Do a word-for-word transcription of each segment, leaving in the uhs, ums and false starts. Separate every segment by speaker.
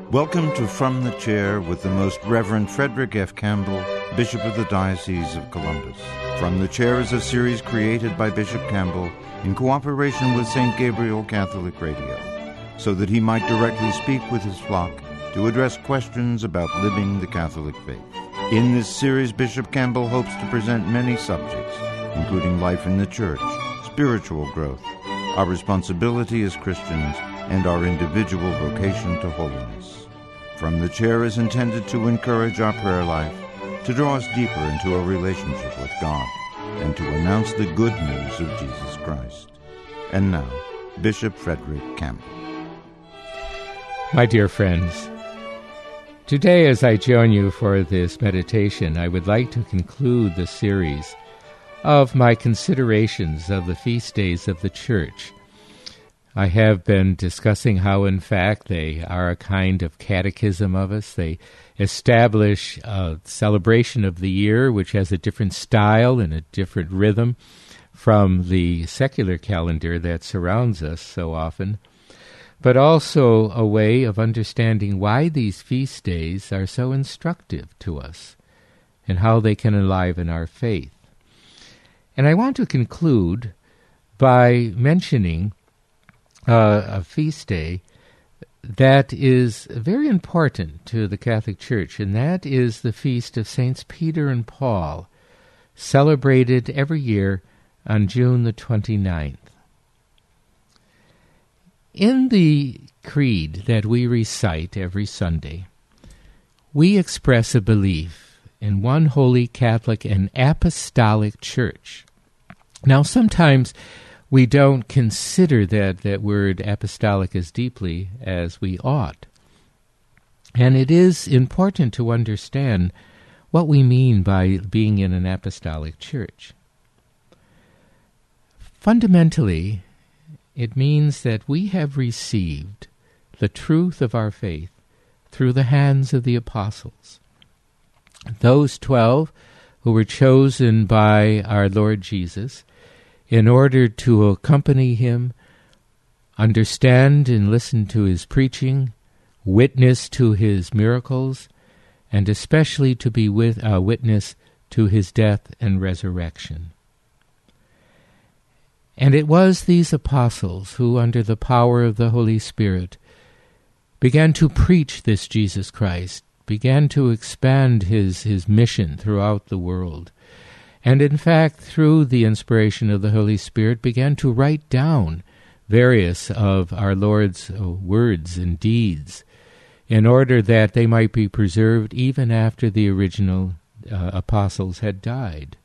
Speaker 1: Welcome to From the Chair with the Most Reverend Frederick F. Campbell, Bishop of the Diocese of Columbus. From the Chair is a series created by Bishop Campbell in cooperation with Saint Gabriel Catholic Radio, so that he might directly speak with his flock to address questions about living the Catholic faith. In this series, Bishop Campbell hopes to present many subjects, including life in the Church, spiritual growth, our responsibility as Christians, and our individual vocation to holiness. From the Chair is intended to encourage our prayer life, to draw us deeper into a relationship with God, and to announce the good news of Jesus Christ. And now, Bishop Frederick Campbell.
Speaker 2: My dear friends, today as I join you for this meditation, I would like to conclude the series of my considerations of the feast days of the Church. I have been discussing how, in fact, they are a kind of catechism of us. They establish a celebration of the year which has a different style and a different rhythm from the secular calendar that surrounds us so often, but also a way of understanding why these feast days are so instructive to us and how they can enliven our faith. And I want to conclude by mentioning Uh, a feast day that is very important to the Catholic Church, and that is the feast of Saints Peter and Paul, celebrated every year on June the twenty-ninth. In the creed that we recite every Sunday, we express a belief in one holy Catholic and apostolic Church. Now, sometimes we don't consider that, that word apostolic as deeply as we ought. And it is important to understand what we mean by being in an apostolic church. Fundamentally, it means that we have received the truth of our faith through the hands of the apostles. Those twelve who were chosen by our Lord Jesus in order to accompany him, understand and listen to his preaching, witness to his miracles, and especially to be with a uh, witness to his death and resurrection. And it was these apostles who, under the power of the Holy Spirit, began to preach this Jesus Christ, began to expand his, his mission throughout the world, and in fact, through the inspiration of the Holy Spirit, began to write down various of our Lord's uh, words and deeds in order that they might be preserved even after the original uh, apostles had died.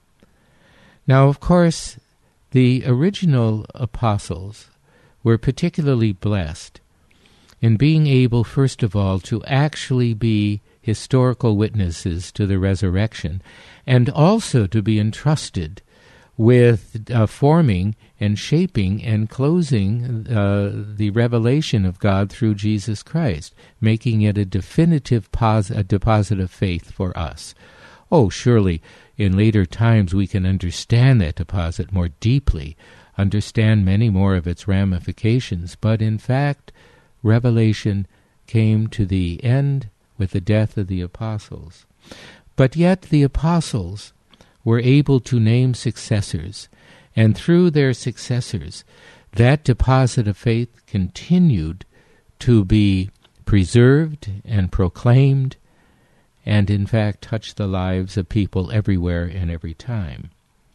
Speaker 2: Now, of course, the original apostles were particularly blessed in being able, first of all, to actually be historical witnesses to the resurrection, and also to be entrusted with uh, forming and shaping and closing uh, the revelation of God through Jesus Christ, making it a definitive pos- a deposit of faith for us. Oh, surely in later times we can understand that deposit more deeply, understand many more of its ramifications, but in fact, revelation came to the end with the death of the apostles. But yet the apostles were able to name successors, and through their successors, that deposit of faith continued to be preserved and proclaimed, and in fact touched the lives of people everywhere and every time.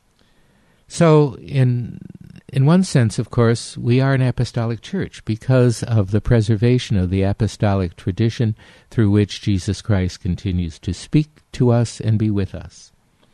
Speaker 2: So, in in one sense, of course, we are an apostolic church because of the preservation of the apostolic tradition through which Jesus Christ continues to speak to us and be with us.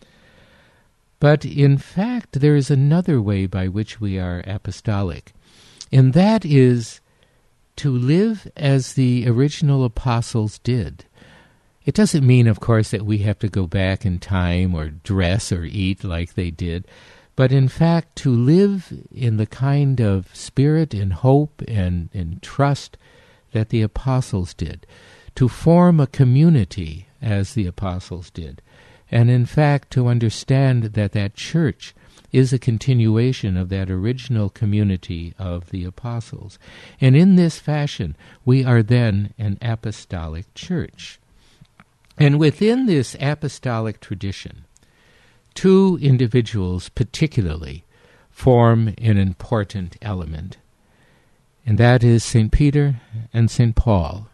Speaker 2: But in fact, there is another way by which we are apostolic, and that is to live as the original apostles did. It doesn't mean, of course, that we have to go back in time or dress or eat like they did, but in fact to live in the kind of spirit and hope and, and trust that the apostles did, to form a community as the apostles did, and in fact to understand that that church is a continuation of that original community of the apostles. And in this fashion, we are then an apostolic church. And within this apostolic tradition, two individuals particularly form an important element, and that is Saint Peter and Saint Paul.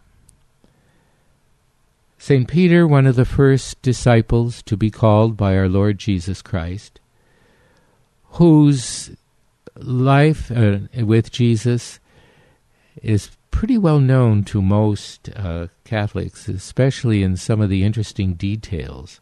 Speaker 2: Saint Peter, one of the first disciples to be called by our Lord Jesus Christ, whose life uh, with Jesus is pretty well known to most uh, Catholics, especially in some of the interesting details.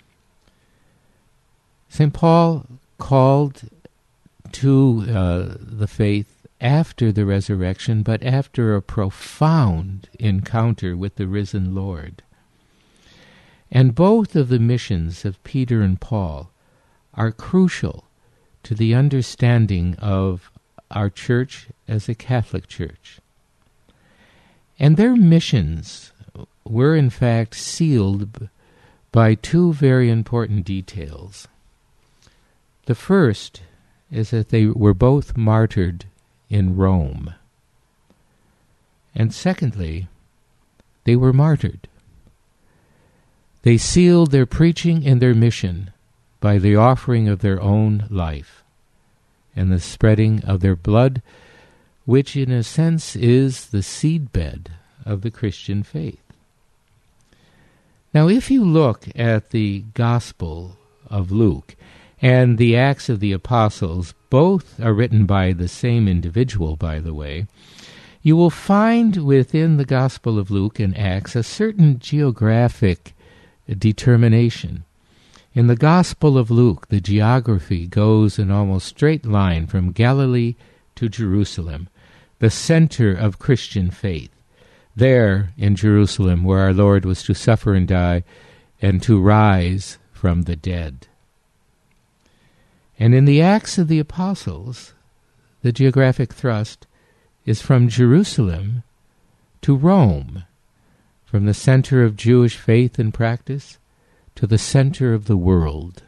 Speaker 2: Saint Paul called to uh, the faith after the resurrection, but after a profound encounter with the risen Lord. And both of the missions of Peter and Paul are crucial to the understanding of our church as a Catholic church. And their missions were in fact sealed by two very important details. The first is that they were both martyred in Rome. And secondly, they were martyred. They sealed their preaching and their mission by the offering of their own life and the spreading of their blood, which in a sense is the seedbed of the Christian faith. Now, if you look at the Gospel of Luke and the Acts of the Apostles, both are written by the same individual, by the way, you will find within the Gospel of Luke and Acts a certain geographic determination. In the Gospel of Luke, the geography goes in almost straight line from Galilee to Jerusalem, the center of Christian faith. There in Jerusalem, where our Lord was to suffer and die and to rise from the dead. And in the Acts of the Apostles, the geographic thrust is from Jerusalem to Rome, from the center of Jewish faith and practice to the center of the world.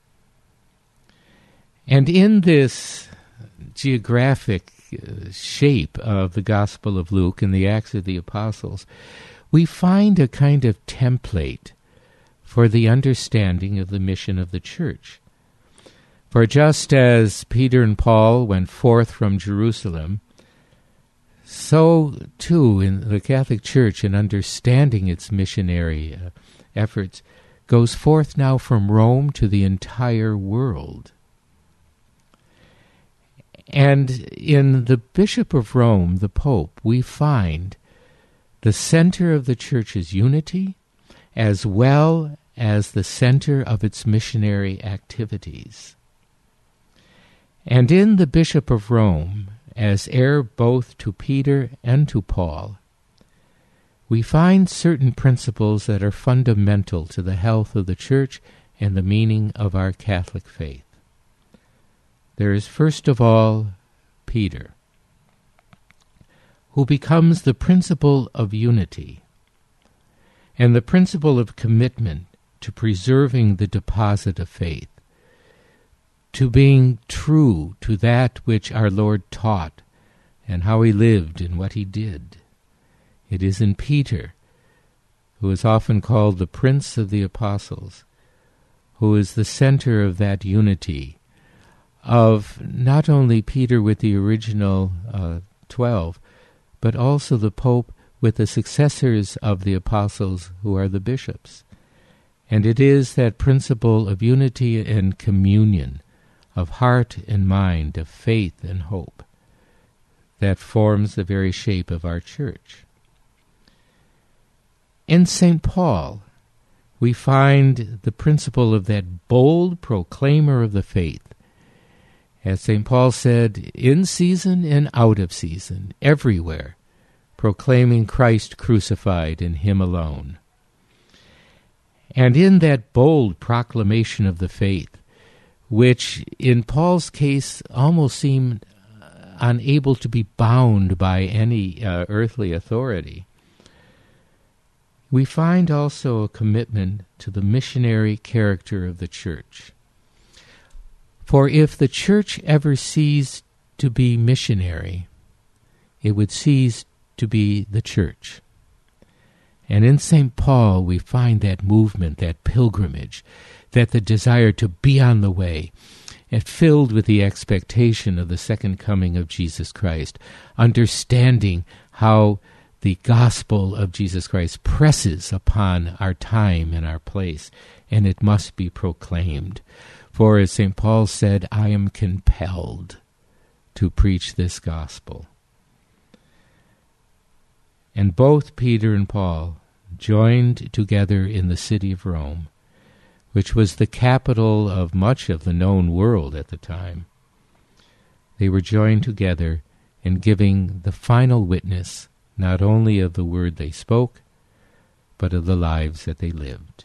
Speaker 2: And in this geographic uh, shape of the Gospel of Luke and the Acts of the Apostles, we find a kind of template for the understanding of the mission of the Church. For just as Peter and Paul went forth from Jerusalem, so too in the Catholic Church, in understanding its missionary uh, efforts, goes forth now from Rome to the entire world. And in the Bishop of Rome, the Pope, we find the center of the Church's unity as well as the center of its missionary activities. And in the Bishop of Rome, as heir both to Peter and to Paul, we find certain principles that are fundamental to the health of the Church and the meaning of our Catholic faith. There is first of all Peter, who becomes the principle of unity and the principle of commitment to preserving the deposit of faith, to being true to that which our Lord taught and how he lived and what he did. It is in Peter, who is often called the Prince of the Apostles, who is the center of that unity of not only Peter with the original uh, twelve, but also the Pope with the successors of the apostles who are the bishops. And it is that principle of unity and communion, of heart and mind, of faith and hope, that forms the very shape of our Church. In Saint Paul, we find the principle of that bold proclaimer of the faith. As Saint Paul said, in season and out of season, everywhere, proclaiming Christ crucified and him alone. And in that bold proclamation of the faith, which in Paul's case almost seemed unable to be bound by any uh, earthly authority, we find also a commitment to the missionary character of the Church. For if the church ever ceased to be missionary, it would cease to be the church. And in Saint Paul we find that movement, that pilgrimage, that the desire to be on the way, and filled with the expectation of the second coming of Jesus Christ, understanding how the gospel of Jesus Christ presses upon our time and our place, and it must be proclaimed. For as Saint Paul said, I am compelled to preach this gospel. And both Peter and Paul joined together in the city of Rome, which was the capital of much of the known world at the time. They were joined together in giving the final witness not only of the word they spoke, but of the lives that they lived.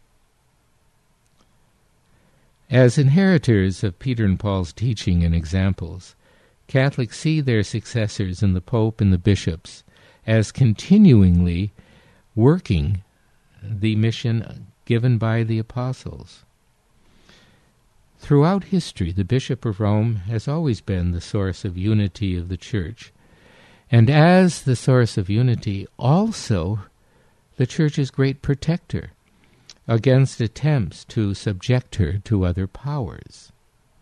Speaker 2: As inheritors of Peter and Paul's teaching and examples, Catholics see their successors in the Pope and the bishops as continuingly working the mission given by the apostles. Throughout history, the Bishop of Rome has always been the source of unity of the Church, and as the source of unity, also the Church's great protector against attempts to subject her to other powers.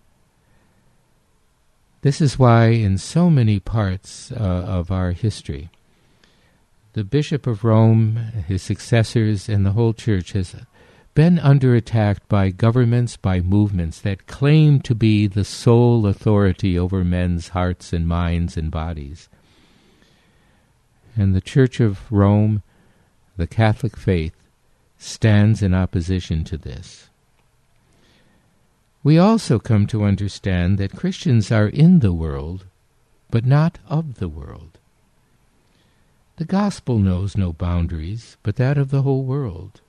Speaker 2: This is why in so many parts uh, of our history, the Bishop of Rome, his successors, and the whole Church has been under attack by governments, by movements that claim to be the sole authority over men's hearts and minds and bodies. And the Church of Rome, the Catholic faith, stands in opposition to this. We also come to understand that Christians are in the world, but not of the world. The gospel knows no boundaries, but that of the whole world.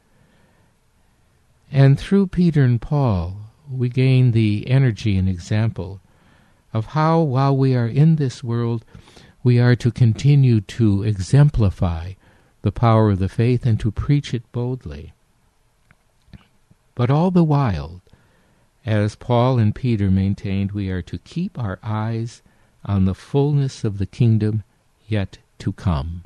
Speaker 2: And through Peter and Paul, we gain the energy and example of how, while we are in this world, we are to continue to exemplify the power of the faith and to preach it boldly. But all the while, as Paul and Peter maintained, we are to keep our eyes on the fullness of the kingdom yet to come.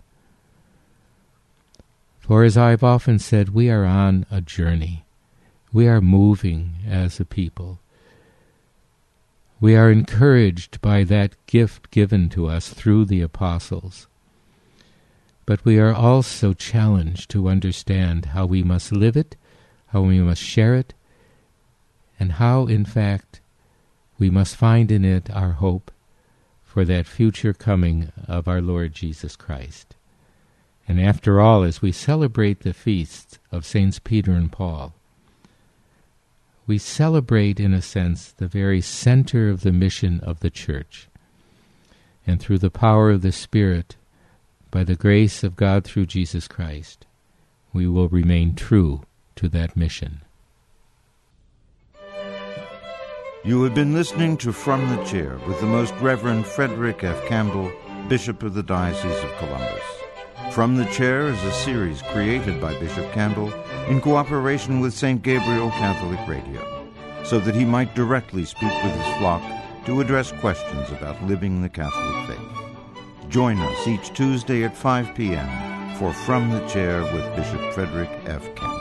Speaker 2: For as I've often said, we are on a journey. We are moving as a people. We are encouraged by that gift given to us through the apostles. But we are also challenged to understand how we must live it, how we must share it, and how, in fact, we must find in it our hope for that future coming of our Lord Jesus Christ. And after all, as we celebrate the feasts of Saints Peter and Paul, we celebrate, in a sense, the very center of the mission of the Church. And through the power of the Spirit, by the grace of God through Jesus Christ, we will remain true to that mission.
Speaker 1: You have been listening to From the Chair with the Most Reverend Frederick F. Campbell, Bishop of the Diocese of Columbus. From the Chair is a series created by Bishop Campbell in cooperation with Saint Gabriel Catholic Radio, so that he might directly speak with his flock to address questions about living the Catholic faith. Join us each Tuesday at five p.m. for From the Chair with Bishop Frederick F. Campbell.